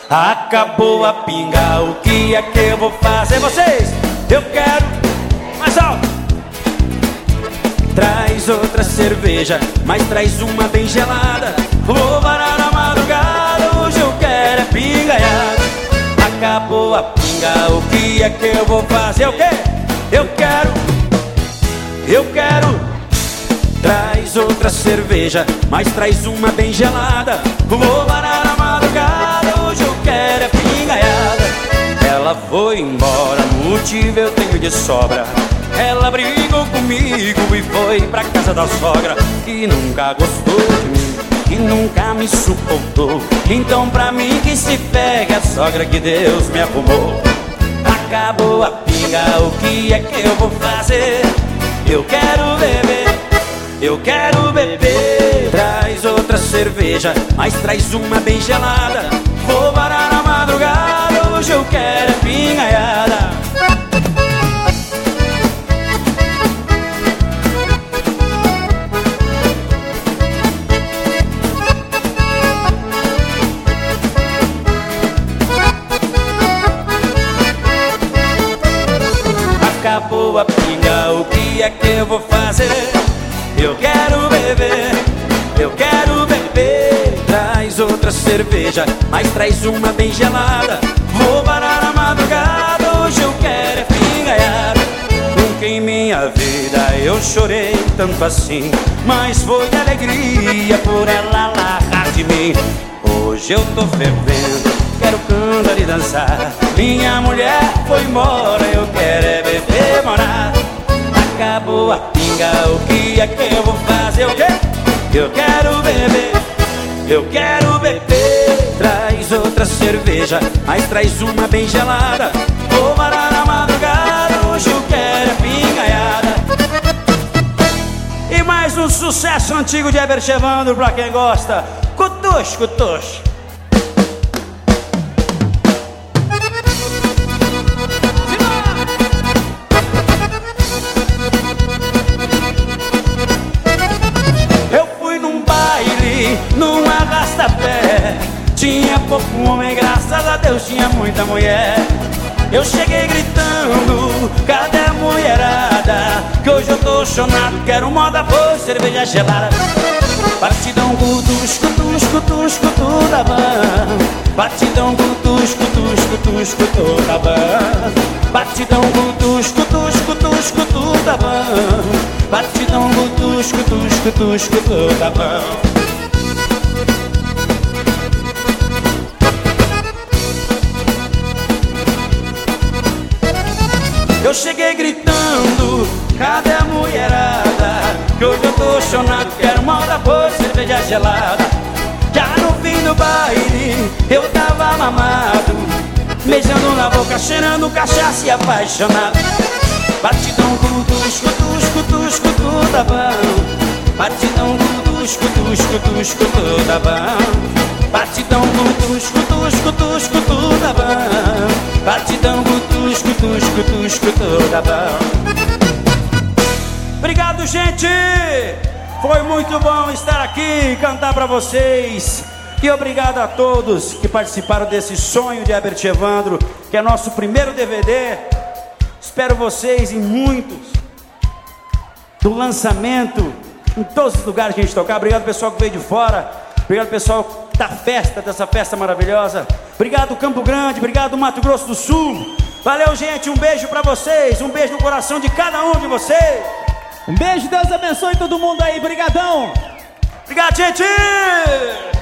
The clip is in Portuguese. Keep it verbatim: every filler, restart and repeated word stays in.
Acabou a pinga, o que é que eu vou fazer? Vocês, eu quero mais alto. Traz outra cerveja, mas traz uma bem gelada. Vou varar a madrugada, hoje eu quero é pingaiada. Acabou a pinga, o que é que eu vou fazer? O quê? Eu quero, eu quero. Traz outra cerveja, mas traz uma bem gelada. Vou varar a madrugada, hoje eu quero é pingaiada. Ela foi embora, motivo eu tenho de sobra. Ela brigou comigo e foi pra casa da sogra, que nunca gostou de mim, que nunca me suportou. Então pra mim que se pegue a sogra que Deus me arrumou. Acabou a pinga, o que é que eu vou fazer? Eu quero beber, eu quero beber. Traz outra cerveja, mas traz uma bem gelada. Vou varar a madrugada, hoje eu quero é pingaiada. Acabou a pinga, o que é que eu vou fazer? Eu quero beber, eu quero beber. Traz outra cerveja, mas traz uma bem gelada. Vou varar a madrugada, hoje eu quero é pingaiada. Nunca em minha vida eu chorei tanto assim, mas foi de alegria por ela largar de mim. Hoje eu tô fervendo, quero cantar e dançar. Minha mulher foi embora, eu quero é beber, morar. Acabou a pinga, o que é que eu vou fazer? O quê? Eu quero beber, eu quero beber. Traz outra cerveja, mas traz uma bem gelada. Vou varar a madrugada, hoje eu quero é pingaiada. E mais um sucesso antigo de Herbert Evandro pra quem gosta. Cutux, cutux. Num arrasta-pé, tinha pouco homem, graças a Deus tinha muita mulher. Eu cheguei gritando, cadê a mulherada? Que hoje eu tô chonado, quero moda boa, cerveja gelada. Batidão, cutus, cutus, cutus, cutu da van. Batidão, cutus, cutus, cutus, cutu da van. Batidão, cutus, cutus, cutus, cutu da van. Batidão, cutus, cutus, cutus, cutu da van. Eu cheguei gritando, cadê a mulherada? Que hoje eu tô chonado, quero moda boa, cerveja gelada. Já no fim do baile, eu tava mamado, beijando na boca, cheirando cachaça e apaixonado. Batidão, cutus, cutus, cutus, cutu da van. Batidão, cutus, cutus, cutus, cutu da van. Batidão, cutus, cutus, cutus, cutu da van. Batidão, cutus, cutus, cutus, cutu da van. Obrigado, gente! Foi muito bom estar aqui e cantar pra vocês. E obrigado a todos que participaram desse sonho de Herbert Evandro, que é nosso primeiro D V D. Espero vocês em muitos, do lançamento, em todos os lugares que a gente tocar. Obrigado pessoal que veio de fora. Obrigado pessoal da festa, dessa festa maravilhosa. Obrigado Campo Grande, obrigado Mato Grosso do Sul. Valeu, gente, um beijo pra vocês. Um beijo no coração de cada um de vocês. Um beijo, Deus abençoe todo mundo aí, brigadão. Obrigado, gente.